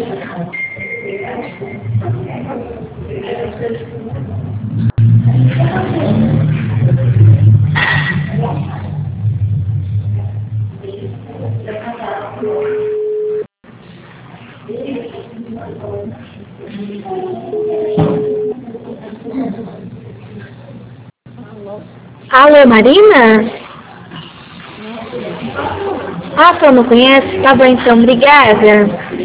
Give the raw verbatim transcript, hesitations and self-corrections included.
Alô, Marina? Ah, você não conhece? Tá bom, então, obrigada.